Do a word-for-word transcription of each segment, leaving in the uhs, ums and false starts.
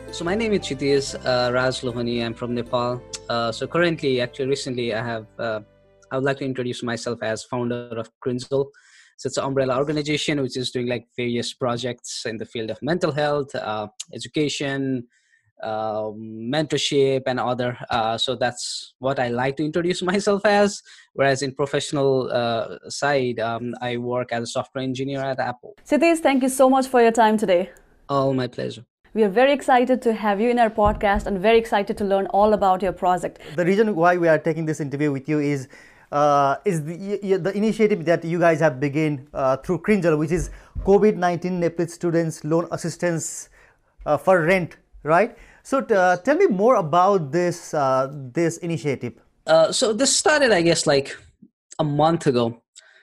So my name is Chitish uh, Raj Lohani. I'm from Nepal. Uh, so currently, actually, recently, I have uh, I would like to introduce myself as founder of Crinzel. So it's an umbrella organization which is doing like various projects in the field of mental health, uh, education, uh, mentorship, and other. Uh, so that's what I like to introduce myself as. Whereas in professional uh, side, um, I work as a software engineer at Apple. Sitish, thank you so much for your time today. All my pleasure. We are very excited to have you in our podcast and very excited to learn all about your project. The reason why we are taking this interview with you is uh, is the, the initiative that you guys have begun uh, through Crinzel, which is COVID nineteen Nepalese students loan assistance uh, for rent, right? So uh, tell me more about this uh, this initiative. Uh, so this started, I guess, like a month ago.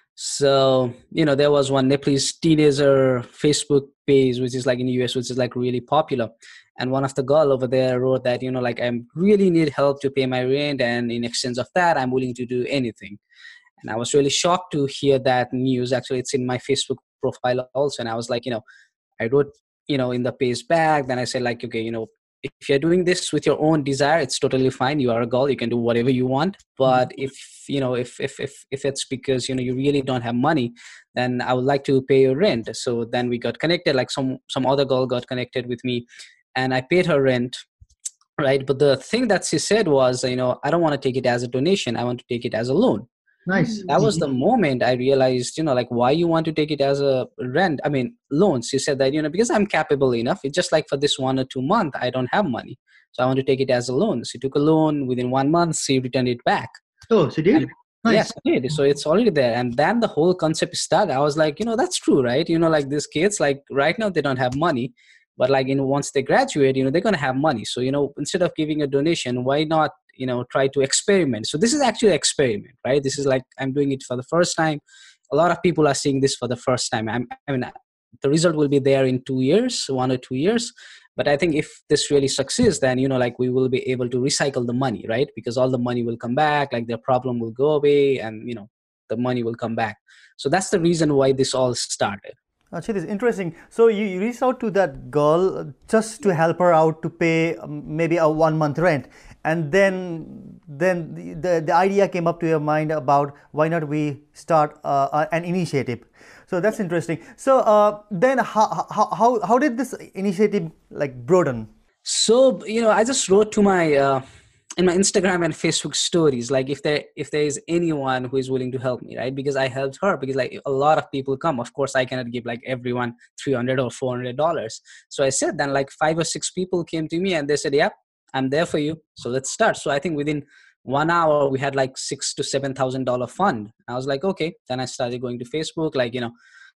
So, you know, there was one Nepalese teenager Facebook page, which is like in the U S, which is like really popular. And one of the girl over there wrote that, you know, like I really need help to pay my rent. And in exchange of that, I'm willing to do anything. And I was really shocked to hear that news. Actually, it's in my Facebook profile also. And I was like, you know, I wrote, you know, in the page back, then I said like, okay, you know, if you're doing this with your own desire, it's totally fine. You are a girl, you can do whatever you want. But if you know if if if, if it's because you know you really don't have money, then I would like to pay your rent. So then we got connected, like some some other girl got connected with me, and I paid her rent, right? But the thing that she said was, you know, I don't want to take it as a donation, I want to take it as a loan. Nice. That was the moment I realized, you know, like why you want to take it as a rent, I mean loans. She said that, you know, because I'm capable enough, it's just like for this one or two month I don't have money, so I want to take it as a loan. She took a loan. Within one month she returned it back. Oh, so did? And Nice. yes, I did. So it's already there. And then the whole concept started. I was like, you know, that's true, right? You know, like these kids, like right now they don't have money, but like, you know, once they graduate, you know, they're going to have money. So, you know, instead of giving a donation, why not, you know, try to experiment? So this is actually an experiment, right? This is like, I'm doing it for the first time. A lot of people are seeing this for the first time. I'm, I mean, the result will be there in two years, one or two years. But I think if this really succeeds, then, you know, like we will be able to recycle the money, right? Because all the money will come back, like their problem will go away and, you know, the money will come back. So that's the reason why this all started. Actually, this is interesting. So you, you reached out to that girl just to help her out to pay um, maybe a one month rent, and then then the, the, the idea came up to your mind about why not we start uh, an initiative. So that's interesting. So uh, then how, how how how did this initiative like broaden? So, you know, I just wrote to my uh, in my Instagram and Facebook stories, like if there if there is anyone who is willing to help me, right? Because I helped her, because like a lot of people come. Of course, I cannot give like everyone three hundred or four hundred dollars. So I said, then like five or six people came to me and they said, "Yep, I'm there for you. So let's start." So I think within one hour we had like six to seven thousand dollar fund. I was like, okay. Then I started going to Facebook, like, you know,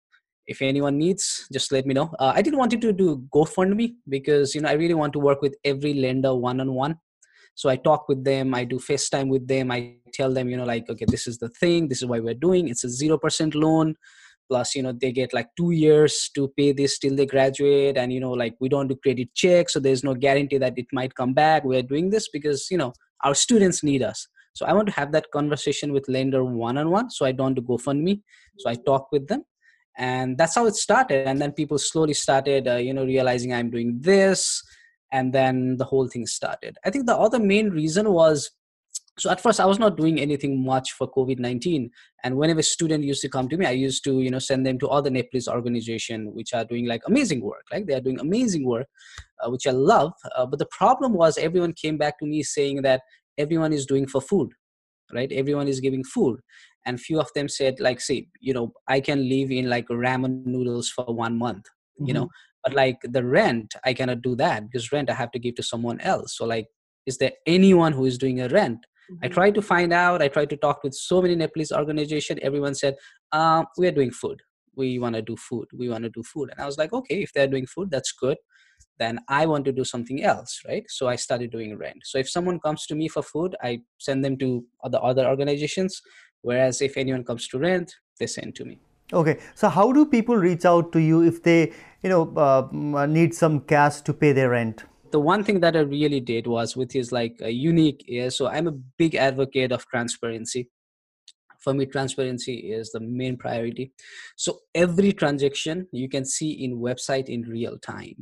if anyone needs, just let me know. Uh, I didn't want you to do GoFundMe because, you know, I really want to work with every lender one-on-one. So I talk with them, I do FaceTime with them. I tell them, you know, like, okay, this is the thing. This is why we're doing. It's a zero percent loan. Plus, you know, they get like two years to pay this till they graduate. And, you know, like we don't do credit checks. So there's no guarantee that it might come back. We're doing this because, you know, our students need us. So I want to have that conversation with lender one-on-one. So I don't do GoFundMe. So I talk with them. And that's how it started. And then people slowly started uh, you know realizing I'm doing this, and then the whole thing started. I think the other main reason was, so at first I was not doing anything much for COVID nineteen. And whenever a student used to come to me, I used to, you know send them to other Nepalese organization which are doing like amazing work. Like they are doing amazing work, uh, which I love. Uh, but the problem was everyone came back to me saying that everyone is doing for food, right? Everyone is giving food. And few of them said like, see, you know I can live in like ramen noodles for one month, you Mm-hmm. know but like the rent, I cannot do that because rent I have to give to someone else. So like, is there anyone who is doing a rent? Mm-hmm. I tried to find out. I tried to talk with so many Nepalese organization. Everyone said, um, we are doing food. We want to do food. We want to do food. And I was like, okay, if they're doing food, that's good. Then I want to do something else, right? So I started doing rent. So if someone comes to me for food, I send them to the other organizations. Whereas if anyone comes to rent, they send to me. Okay, so how do people reach out to you if they, you know, uh, m- need some cash to pay their rent? The one thing that I really did was with his like a unique is, so I'm a big advocate of transparency. For me, transparency is the main priority. So every transaction you can see in website in real time.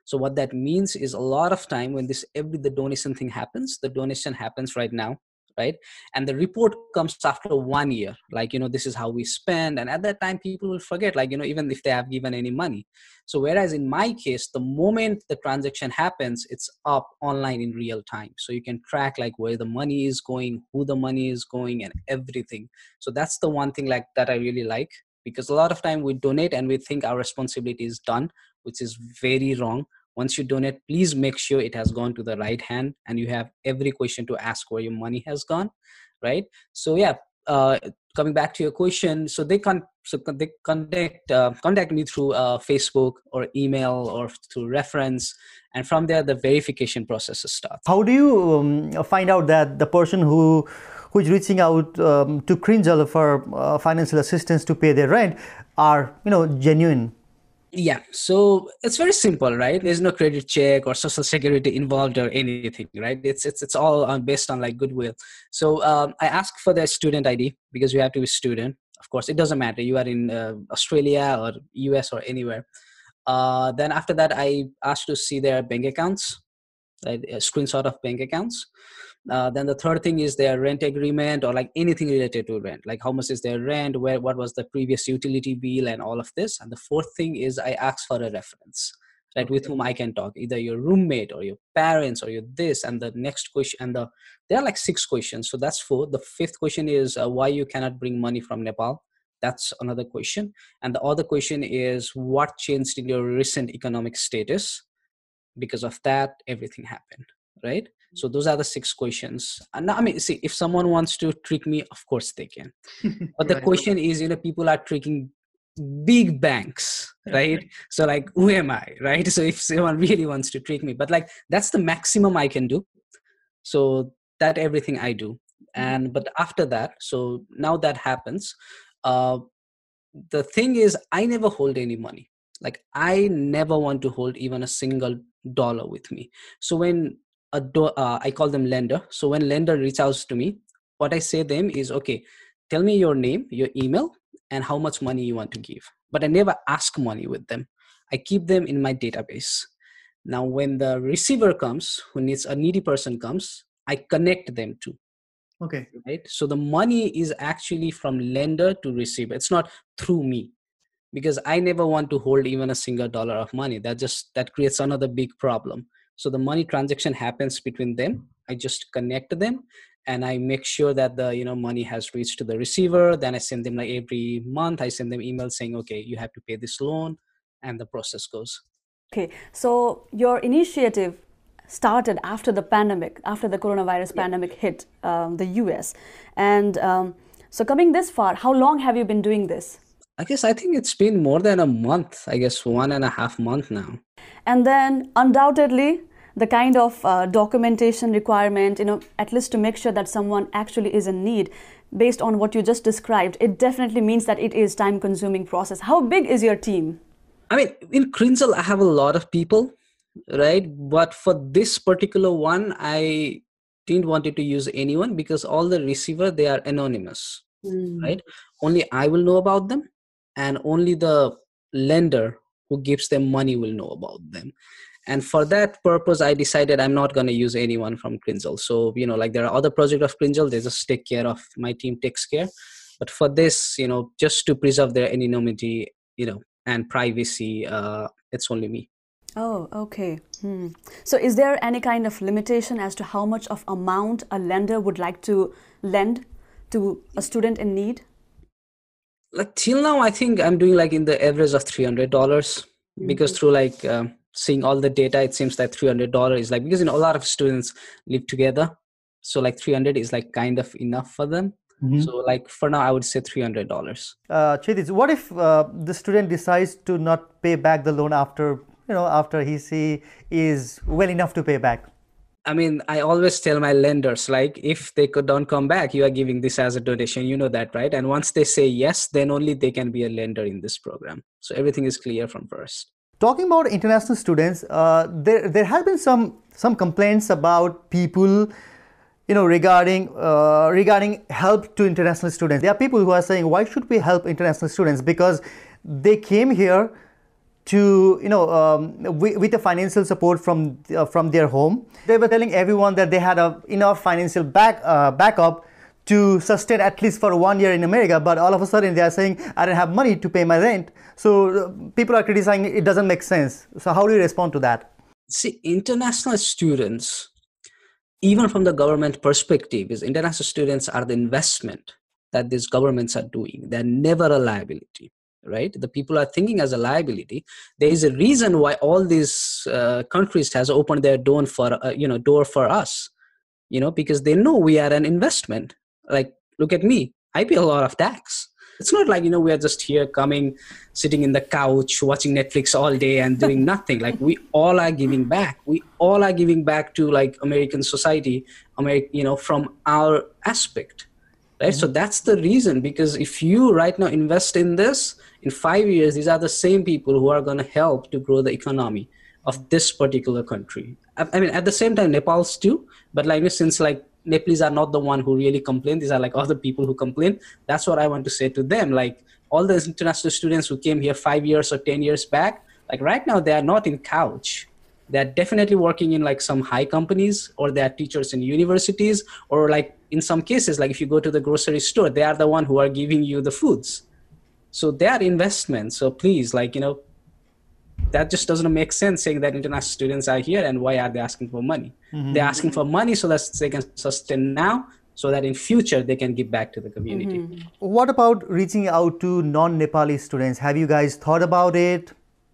So what that means is a lot of time when this every the donation thing happens, the donation happens right now, right? And the report comes after one year, like, you know, this is how we spend. And at that time, people will forget, like, you know, even if they have given any money. So whereas in my case, the moment the transaction happens, it's up online in real time. So you can track like where the money is going, who the money is going, and everything. So that's the one thing like that I really like, because a lot of time we donate and we think our responsibility is done, which is very wrong. Once you donate, please make sure it has gone to the right hand and you have every question to ask where your money has gone, right? So yeah, uh, coming back to your question, so they can so they contact uh, contact me through uh, Facebook or email or through reference, and from there the verification process starts. How do you um, find out that the person who who is reaching out um, to Cringel for uh, financial assistance to pay their rent are, you know, genuine? Yeah, so it's very simple, right? There's no credit check or social security involved or anything, right? It's it's it's all on, based on like goodwill. So um, I ask for their student I D because you have to be a student. Of course, it doesn't matter. You are in uh, Australia or U S or anywhere. Uh, then after that, I ask to see their bank accounts, right? A screenshot of bank accounts. Uh, then the third thing is their rent agreement or like anything related to rent, like how much is their rent, where what was the previous utility bill and all of this. And the fourth thing is I ask for a reference, right? Okay. With whom I can talk, either your roommate or your parents or your this. And the next question, and the there are like six questions. So that's four. The fifth question is uh, why you cannot bring money from Nepal. That's another question. And the other question is what changed in your recent economic status? Because of that, everything happened, right? So those are the six questions. And I mean, see, if someone wants to trick me, of course they can. But the right. question is, you know, people are tricking big banks, right? So like, who am I, right? So if someone really wants to trick me, but like, that's the maximum I can do. So that everything I do. And, but after that, so now that happens, uh, the thing is, I never hold any money. Like I never want to hold even a single dollar with me. So when a do, uh, I call them lender. So when lender reaches out to me, what I say to them is, okay, tell me your name, your email, and how much money you want to give. But I never ask money with them. I keep them in my database. Now, when the receiver comes, who needs a needy person comes, I connect them to. Okay. Right. So the money is actually from lender to receiver. It's not through me, because I never want to hold even a single dollar of money. That just that creates another big problem. So the money transaction happens between them. I just connect them and I make sure that the, you know, money has reached to the receiver. Then I send them like every month, I send them emails saying, okay, you have to pay this loan, and the process goes. Okay. So your initiative started after the pandemic, after the coronavirus yeah. pandemic hit um, the U S. And um, so coming this far, how long have you been doing this? I guess I think it's been more than a month, I guess one and a half month now. And then undoubtedly, the kind of uh, documentation requirement, you know, at least to make sure that someone actually is in need, based on what you just described, it definitely means that it is time-consuming process. How big is your team? I mean, in Cringel, I have a lot of people, right? But for this particular one, I didn't want it to use anyone because all the receiver, they are anonymous, mm. right? Only I will know about them, and only the lender who gives them money will know about them. And for that purpose, I decided I'm not going to use anyone from Cringel. So, you know, like there are other projects of Cringel, they just take care of, my team takes care. But for this, you know, just to preserve their anonymity, you know, and privacy, uh, it's only me. Oh, okay. Hmm. So is there any kind of limitation as to how much of amount a lender would like to lend to a student in need? Like till now, I think I'm doing like in the average of three hundred dollars mm-hmm. because through like uh, seeing all the data, it seems that three hundred dollars is like, because you know, a lot of students live together. So like three hundred is like kind of enough for them. Mm-hmm. So like for now, I would say three hundred dollars. Uh, Kshitij, what if uh, the student decides to not pay back the loan after, you know, after he see is well enough to pay back? I mean, I always tell my lenders, like, if they could don't come back, you are giving this as a donation, you know that, right? And once they say yes, then only they can be a lender in this program. So everything is clear from first. Talking about international students, uh, there there have been some some complaints about people, you know, regarding uh, regarding help to international students. There are people who are saying, why should we help international students? Because they came here to, you know, um, with, with the financial support from uh, from their home. They were telling everyone that they had a enough financial back uh, backup to sustain at least for one year in America, but all of a sudden they are saying, I don't have money to pay my rent. So uh, people are criticizing it doesn't make sense. So how do you respond to that? See, international students, even from the government perspective, is international students are the investment that these governments are doing. They're never a liability, right? The people are thinking as a liability. There is a reason why all these uh, countries has opened their door for, uh, you know, door for us, you know, because they know we are an investment. Like, look at me, I pay a lot of tax. It's not like, you know, we are just here coming, sitting in the couch, watching Netflix all day and doing nothing. Like, we all are giving back. We all are giving back to like American society, American, you know, from our aspect, right? Mm-hmm. So that's the reason, because if you right now invest in this, in five years, these are the same people who are going to help to grow the economy of this particular country. I, I mean, at the same time, Nepal's too, but like, since like, Nepalese are not the one who really complain. These are like other people who complain. That's what I want to say to them. Like, all those international students who came here five years or ten years back, like right now they are not in couch. They're definitely working in like some high companies, or they are teachers in universities, or like in some cases, like if you go to the grocery store, they are the one who are giving you the foods. So they are investments. So please, like, you know, that just doesn't make sense, saying that international students are here and why are they asking for money? Mm-hmm. They're asking for money so that they can sustain now, so that in future they can give back to the community. Mm-hmm. What about reaching out to non-Nepali students? Have you guys thought about it?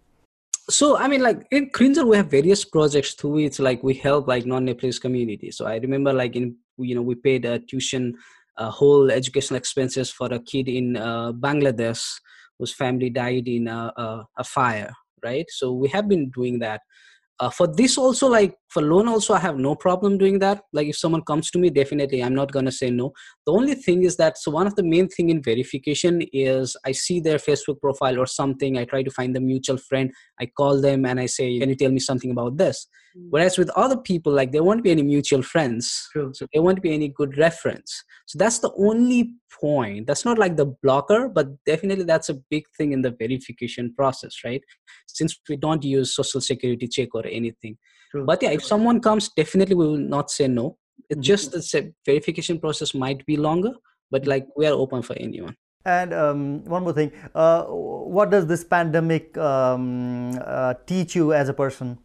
So, I mean, like in Crinjal, we have various projects through which like we help like non-Nepalese community. So I remember like in, you know, we paid a tuition, uh, whole educational expenses for a kid in uh, Bangladesh whose family died in a, a, a fire. Right. So we have been doing that. Uh, for this also, like for loan also, I have no problem doing that. Like if someone comes to me, definitely, I'm not going to say no. The only thing is that, so one of the main thing in verification is I see their Facebook profile or something. I try to find the mutual friend. I call them and I say, can you tell me something about this? Mm-hmm. Whereas with other people, like there won't be any mutual friends. True. So there won't be any good reference. So that's the only point. That's not like the blocker, but definitely that's a big thing in the verification process, right? Since we don't use social security check or anything. True. But yeah, if someone comes, definitely we will not say no. It's mm-hmm. just the verification process might be longer, but like we are open for anyone. And um, one more thing, uh, what does this pandemic um, uh, teach you as a person?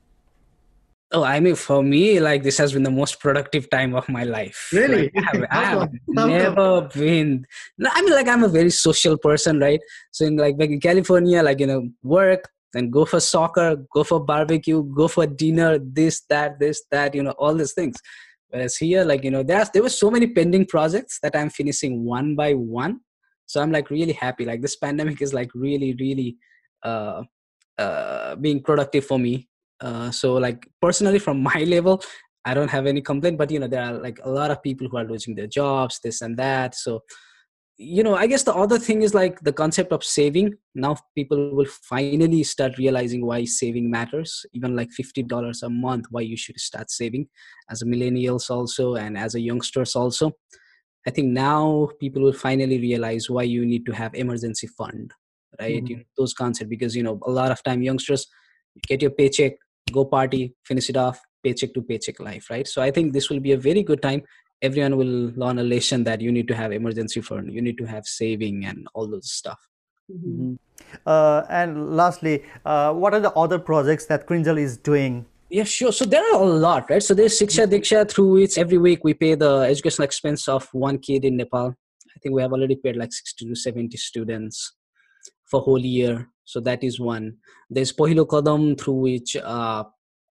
Oh, I mean, for me, like this has been the most productive time of my life. Really? Like, I have, I have never been, I mean, like I'm a very social person, right? So in like, like in California, like, you know, work, then go for soccer, go for barbecue, go for dinner, this, that, this, that, you know, all these things. Whereas here, like, you know, there's, there were so many pending projects that I'm finishing one by one. So I'm like really happy. Like this pandemic is like really, really uh, uh, being productive for me. Uh, so like personally from my level, I don't have any complaint, but you know, there are like a lot of people who are losing their jobs, this and that. So, you know, I guess the other thing is like the concept of saving. Now people will finally start realizing why saving matters, even like fifty dollars a month, why you should start saving as a millennials also, and as a youngsters also. I think now people will finally realize why you need to have emergency fund, right? Mm-hmm. You know, those concepts, because, you know, a lot of time youngsters get your paycheck, go party, finish it off, paycheck to paycheck life, right? So I think this will be a very good time. Everyone will learn a lesson that you need to have emergency fund, you need to have saving and all those stuff. Mm-hmm. Uh, and lastly, uh, what are the other projects that Crinjal is doing? Yeah, sure. So there are a lot, right? So there's Shiksha Diksha, through which every week we pay the educational expense of one kid in Nepal. I think we have already paid like sixty to seventy students for whole year. So that is one. There's Pohilo Kadam, through which, uh,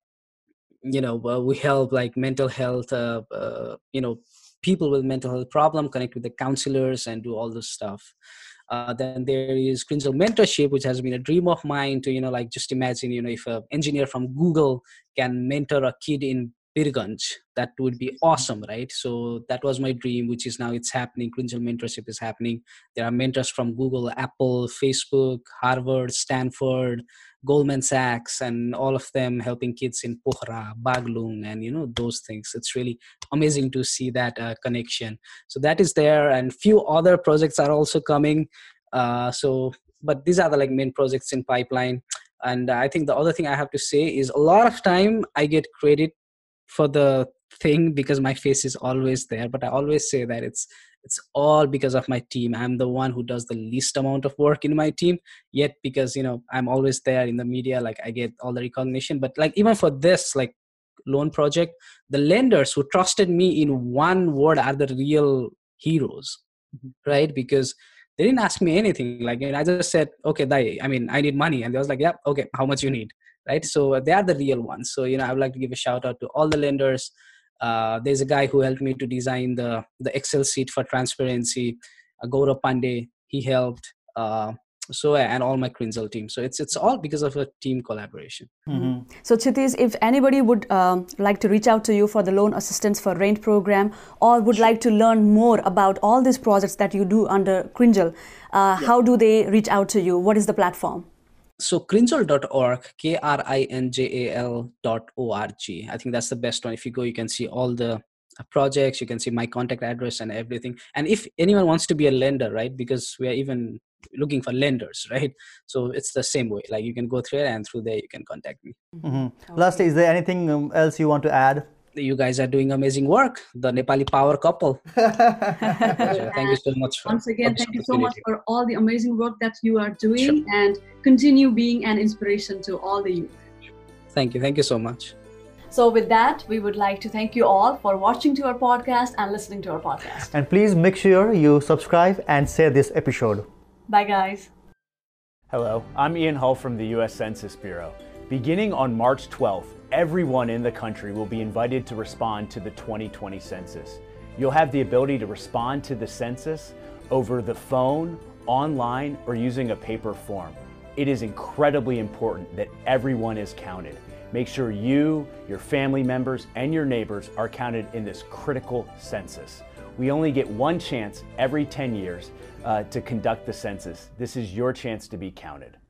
you know, uh, we help like mental health, uh, uh, you know, people with mental health problem, connect with the counselors and do all this stuff. Uh, then there is Crinjal Mentorship, which has been a dream of mine to, you know, like just imagine, you know, if an engineer from Google can mentor a kid in Birganj, that would be awesome, right? So that was my dream, which is now it's happening. Crinjal Mentorship is happening. There are mentors from Google, Apple, Facebook, Harvard, Stanford, Goldman Sachs, and all of them helping kids in Pokhara, Baglung, and, you know, those things. It's really amazing to see that uh, connection. So that is there, and few other projects are also coming. Uh, so, but these are the like main projects in pipeline. And I think the other thing I have to say is a lot of time I get credit for the thing because my face is always there, but I always say that it's it's all because of my team. I'm the one who does the least amount of work in my team, yet because, you know, I'm always there in the media, like I get all the recognition. But like even for this like loan project, the lenders who trusted me in one word are the real heroes, mm-hmm. right? Because they didn't ask me anything. Like, you know, I just said, okay, Dai, I mean, I need money. And they was like, yeah, okay, how much you need, right? So they are the real ones. So, you know, I would like to give a shout out to all the lenders. Uh, there's a guy who helped me to design the, the Excel sheet for transparency, uh, Gaurav Pandey, he helped. Uh, so, and all my Crinzel team. So it's it's all because of a team collaboration. Mm-hmm. So Kshitij, if anybody would um, like to reach out to you for the loan assistance for rent program, or would like to learn more about all these projects that you do under Crinzel, uh, yeah. how do they reach out to you? What is the platform? So crinzel dot org, K R I N J A L dot O R G. I think that's the best one. If you go, you can see all the projects, you can see my contact address and everything. And if anyone wants to be a lender, right, because we are even looking for lenders, right? So it's the same way. Like you can go through it, and through there you can contact me. Mm-hmm. Okay. Lastly, is there anything else you want to add? You guys are doing amazing work, the Nepali power couple. Thank you so much. For, Once again, thank you so much for all the amazing work that you are doing, sure. and continue being an inspiration to all the youth. Thank you. Thank you so much. So with that, we would like to thank you all for watching to our podcast and listening to our podcast. And please make sure you subscribe and share this episode. Bye, guys. Hello, I'm Ian Hull from the U S Census Bureau. Beginning on March twelfth, everyone in the country will be invited to respond to the twenty twenty census. You'll have the ability to respond to the census over the phone, online, or using a paper form. It is incredibly important that everyone is counted. Make sure you, your family members, and your neighbors are counted in this critical census. We only get one chance every ten years uh, to conduct the census. This is your chance to be counted.